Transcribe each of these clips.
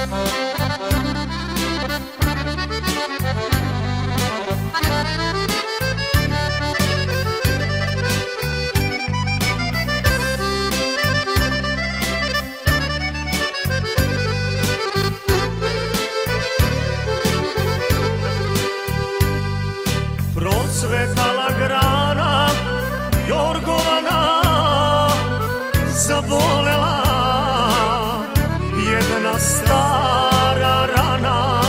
Procvetala grana jorgovana, zabolela jedna stara rana.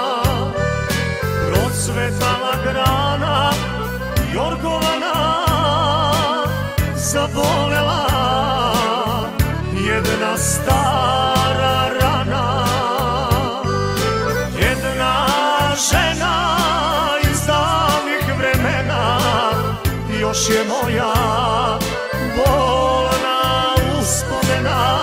Procvetala grana jorgovana, zabolela jedna stara rana. Jedna žena još je moja bolna uspomena.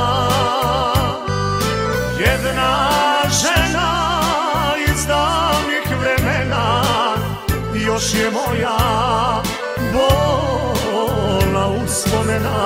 Jedna žena iz davnih vremena, još je moja bolna uspomena.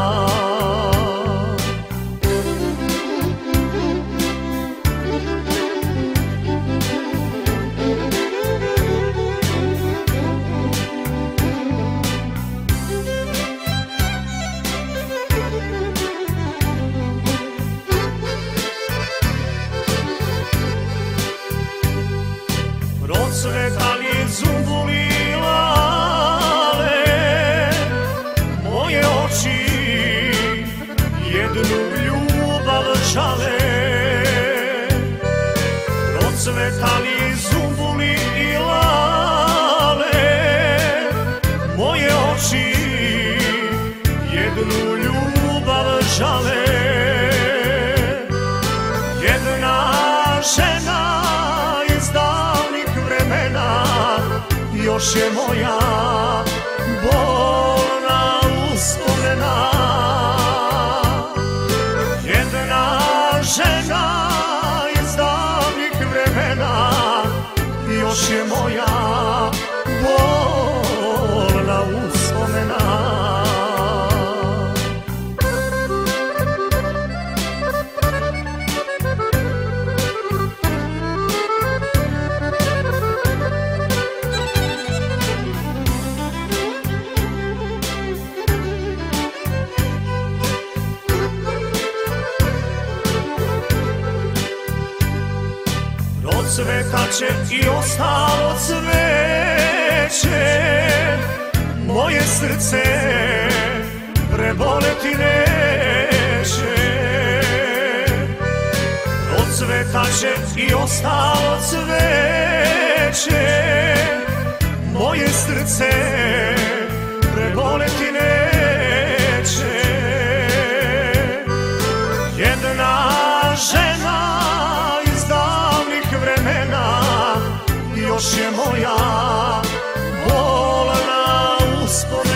Procvetali zumbuli lale, moje oči jednu ljubav žale. Procvetali zumbuli lale, moje oči jednu ljubav žale. Jedna žena još je moja bolna uspomena. Jedna žena iz davnih vremena, još je moja bolna uspomena. Procvetaće i ostalo cveće, moje srce preboleti neće. Procvetaće i ostalo cveće, moje srce preboleti neće. Jedna žena vremena, još je moja bolna uspomena.